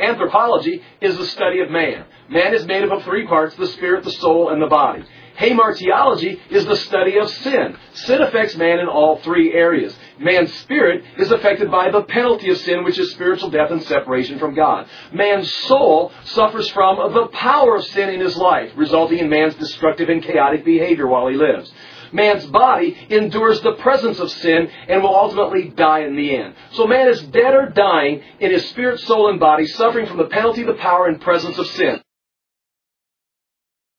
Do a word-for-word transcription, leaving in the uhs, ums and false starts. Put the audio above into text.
Anthropology is the study of man. Man is made up of three parts: the spirit, the soul, and the body. Hamartiology is the study of sin. Sin affects man in all three areas. Man's spirit is affected by the penalty of sin, which is spiritual death and separation from God. Man's soul suffers from the power of sin in his life, resulting in man's destructive and chaotic behavior while he lives. Man's body endures the presence of sin and will ultimately die in the end. So man is dead or dying in his spirit, soul, and body, suffering from the penalty, the power, and presence of sin.